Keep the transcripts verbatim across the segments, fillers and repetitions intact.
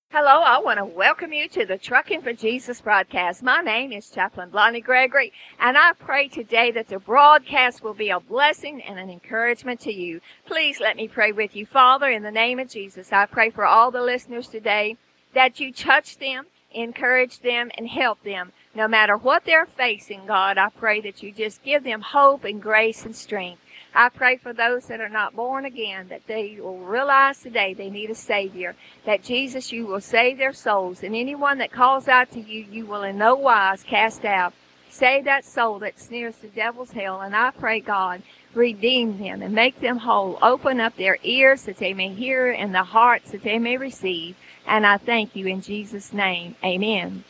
Hello, I want to welcome you to the Trucking for Jesus broadcast. My name is Chaplain Blondie Gregory, and I pray today that the broadcast will be a blessing and an encouragement to you. Please let me pray with you. Father, in the name of Jesus, I pray for all the listeners today that you touch them, encourage them, and help them. No matter what they're facing, God, I pray that you just give them hope and grace and strength. I pray for those that are not born again, that they will realize today they need a Savior, that Jesus, you will save their souls, and anyone that calls out to you, you will in no wise cast out. Save that soul that sneers the devil's hell, and I pray, God, redeem them and make them whole. Open up their ears that they may hear and the hearts that they may receive, and I thank you in Jesus' name. Amen.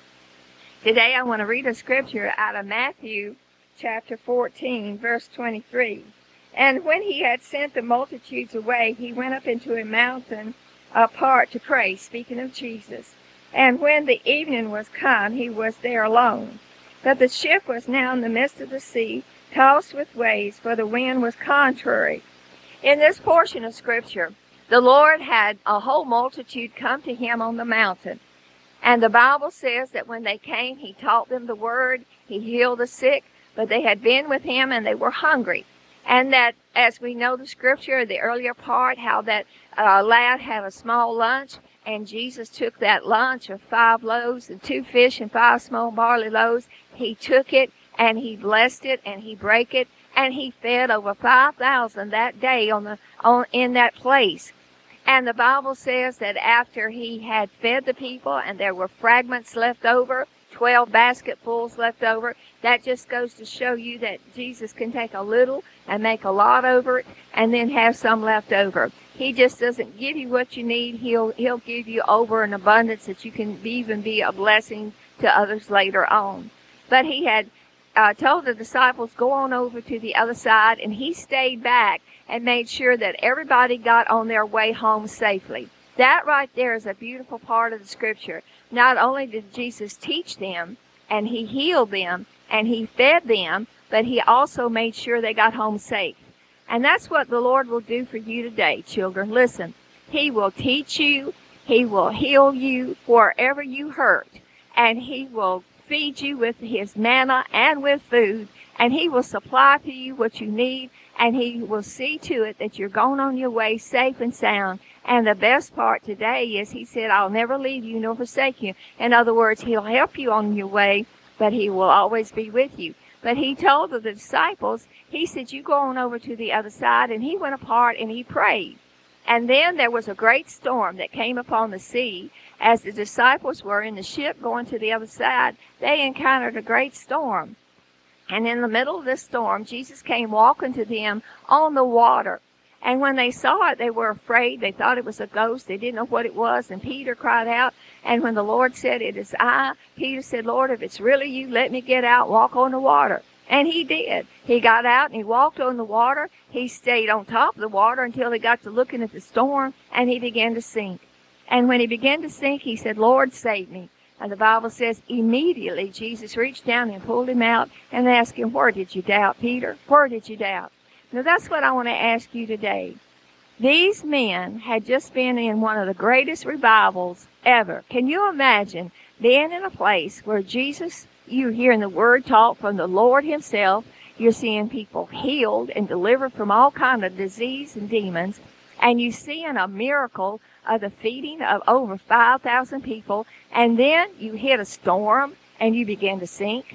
Today I want to read a scripture out of Matthew chapter fourteen, verse twenty-three. And when he had sent the multitudes away, he went up into a mountain apart to pray, speaking of Jesus. And when the evening was come, he was there alone. But the ship was now in the midst of the sea, tossed with waves, for the wind was contrary. In this portion of Scripture, the Lord had a whole multitude come to him on the mountain. And the Bible says that when they came, he taught them the word, he healed the sick, but they had been with him and they were hungry. And that, as we know the scripture, the earlier part, how that uh, lad had a small lunch, and Jesus took that lunch of five loaves and two fish and five small barley loaves. He took it, and he blessed it, and he brake it, and he fed over five thousand that day on the on in that place. And the Bible says that after he had fed the people, and there were fragments left over, twelve basketfuls left over, that just goes to show you that Jesus can take a little and make a lot over it and then have some left over. He just doesn't give you what you need. He'll he'll give you over an abundance that you can even be a blessing to others later on. But he had uh, told the disciples, go on over to the other side, and he stayed back and made sure that everybody got on their way home safely. That right there is a beautiful part of the scripture. Not only did Jesus teach them, and he healed them, and he fed them, but he also made sure they got home safe. And that's what the Lord will do for you today, children. Listen, he will teach you, he will heal you wherever you hurt, and he will feed you with his manna and with food, and he will supply to you what you need, and he will see to it that you're going on your way safe and sound. And the best part today is he said, I'll never leave you nor forsake you. In other words, he'll help you on your way, but he will always be with you. But he told the disciples, he said, you go on over to the other side. And he went apart and he prayed. And then there was a great storm that came upon the sea. As the disciples were in the ship going to the other side, they encountered a great storm. And in the middle of this storm, Jesus came walking to them on the water. And when they saw it, they were afraid. They thought it was a ghost. They didn't know what it was. And Peter cried out. And when the Lord said, it is I, Peter said, Lord, if it's really you, let me get out, walk on the water. And he did. He got out and he walked on the water. He stayed on top of the water until he got to looking at the storm, and he began to sink. And when he began to sink, he said, Lord, save me. And the Bible says immediately Jesus reached down and pulled him out and asked him, where did you doubt, Peter? Where did you doubt? Now, that's what I want to ask you today. These men had just been in one of the greatest revivals ever. Can you imagine being in a place where Jesus, you're hearing the word taught from the Lord himself, you're seeing people healed and delivered from all kind of disease and demons, and you're seeing a miracle of the feeding of over five thousand people, and then you hit a storm and you begin to sink?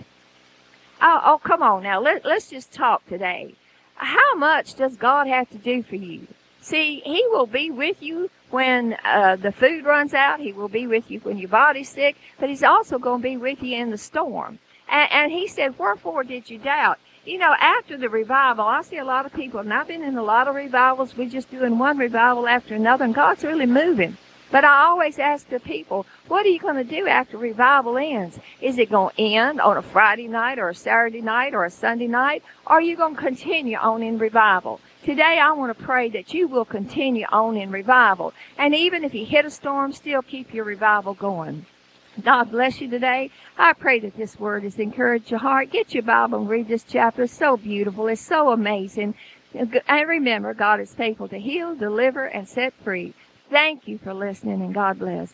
Oh, oh come on now. Let, let's just talk today. How much does God have to do for you? See, he will be with you when uh, the food runs out. He will be with you when your body's sick. But he's also going to be with you in the storm. And, and he said, wherefore did you doubt? You know, after the revival, I see a lot of people, and I've been in a lot of revivals. We're just doing one revival after another, and God's really moving. But I always ask the people, what are you going to do after revival ends? Is it going to end on a Friday night or a Saturday night or a Sunday night? Or are you going to continue on in revival? Today I want to pray that you will continue on in revival. And even if you hit a storm, still keep your revival going. God bless you today. I pray that this word has encouraged your heart. Get your Bible and read this chapter. It's so beautiful. It's so amazing. And remember, God is faithful to heal, deliver, and set free. Thank you for listening, and God bless.